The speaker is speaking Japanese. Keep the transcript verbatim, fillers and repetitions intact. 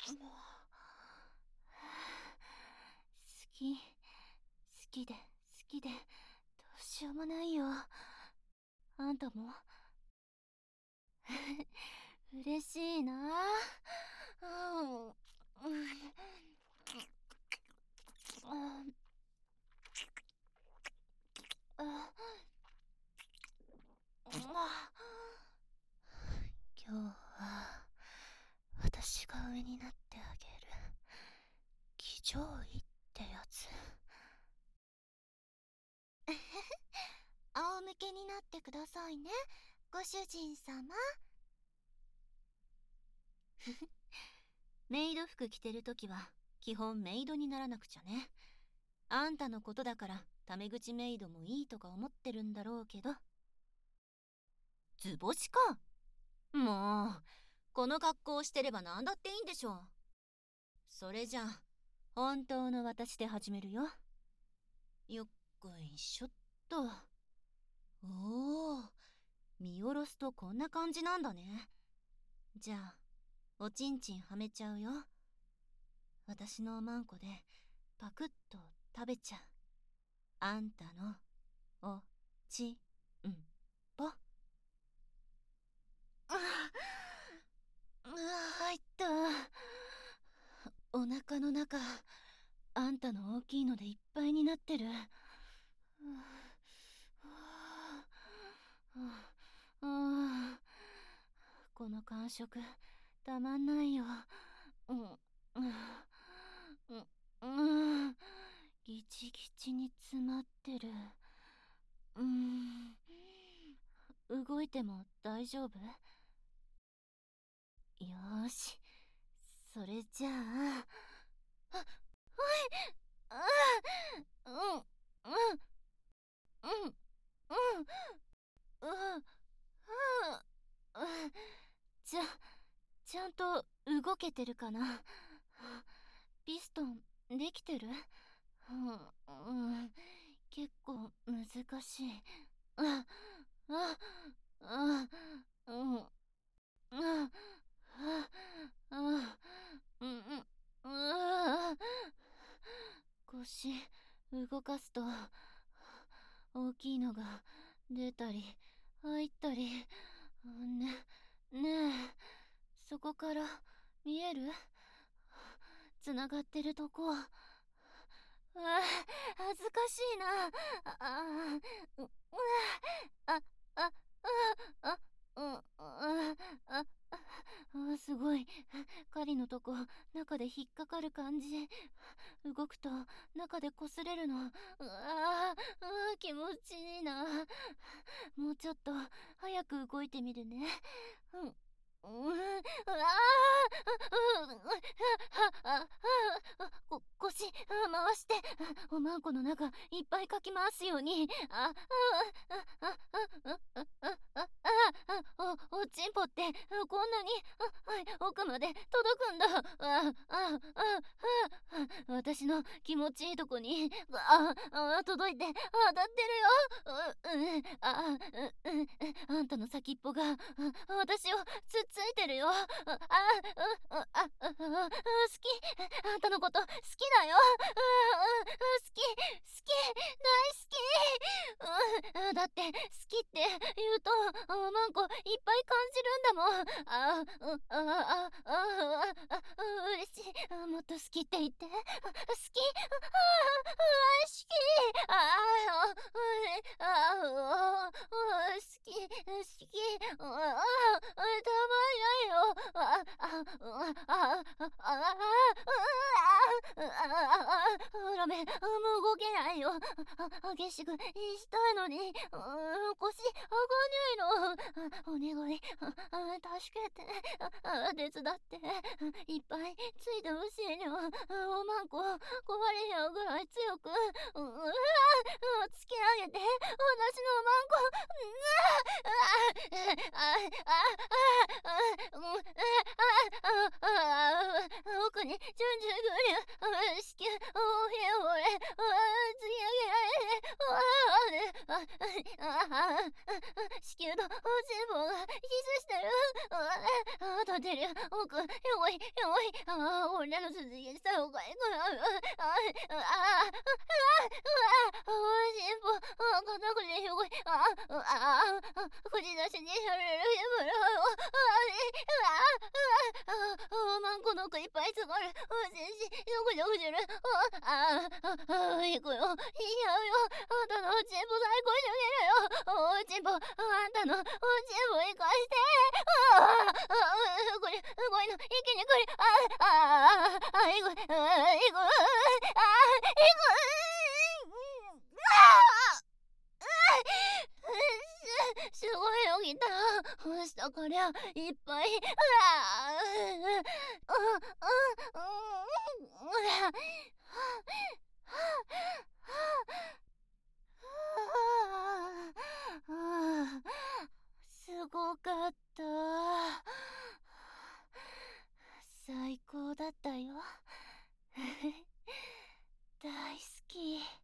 き、好きで、好きで、どうしようもないよ。あんたも嬉しいな。うん、うん、あ、今日は私が上になってあげる。騎乗位ってやつ。仰向けになってくださいね、ご主人様。メイド服着てるときは基本メイドにならなくちゃね。あんたのことだからタメ口メイドもいいとか思ってるんだろうけど。図星か。もうこの格好をしてれば何だっていいんでしょう。それじゃあ本当の私で始めるよ。よっこいしょっと。おお、見下ろすとこんな感じなんだね。じゃあおちんちんはめちゃうよ。私のおまんこでパクッと食べちゃう。あんたのおちんぽ。ああ、入った。お腹の中、あんたの大きいのでいっぱいになってる。この感触たまんないよ。うんうんうん、ギチギチに詰まってる。うん、動いても大丈夫？よーし、それじゃあ、あ、はい、あ、うん、うん、うん、うん、うん、うん、ちゃ、ちゃんと動けてるかな？ピストンできてる？うん、うん、結構難しい。あ、あ、あ、うん、あ、あ、あ、うん、うん、あ、腰動かすと大きいのが出たり入ったり。ね、ねえ、そこから見える？つながってるとこ。あ、恥ずかしいな。ああ、う、うあ、あ、あ、あ、うん、あ、あ、あ、すごい。狩りのとこ、中で引っかかる感じ。動くと、中で擦れるの。うわあ、気持ちいいな。もうちょっと、早く動いてみるね。うん。うわあ、こ腰回して、おまんこの中いっぱいかき回すように。ああああああああおおちんぽってこんなに奥まで届くんだ。あああ私の気持ちいいとこにああ届いて当たってるよ。ああんたの先っぽが私をつっついてるよ。ああああ好き。あんたのこと好きだよ。好き好き大好き。だって好きって言うとマンコいっぱい感じるんだもん。あああああ嬉しい。もっと好きって言って。好き。ああ好き。あああ好き好き。ああたまんないよ。あああああラメもう動けないよ。激しくしたいのに腰上がんないの。お願い助けて手伝っていっぱいついてほしいの。おまんこ壊れやぐらい強くうわ突き上げて私のおまんこ奥にちょんちょんぐりゅ子宮おへおれ突き上げられ子宮とおちんぽがキスしてる。 当てる。奥、よごい、よごい。ああ、女の鈴木した方がいい。ああ、ああ、ああ、ああ、ああ、しんぽ、ああ、肩こりよごい。ああ、ああ、口出しにされるやぶら。ああ、ああ、ああ、マンコの奥いっぱいつがる。ああ、先生、よくよくする。ああ、ああ、行くよ。いやよ。あんたのチンポ最高にあげるよ。おチンポ、あんたのおチンポ生かして。ああ、ああ、これ、これの、一気にこれ、ああ、ああ、ああ、いく、ああ、いく、ああ、いく、ああ、す、すごい起きた。下からいっぱい。ああ、うん、うん、うん、うん、すごかった。最高だったよ。大好き。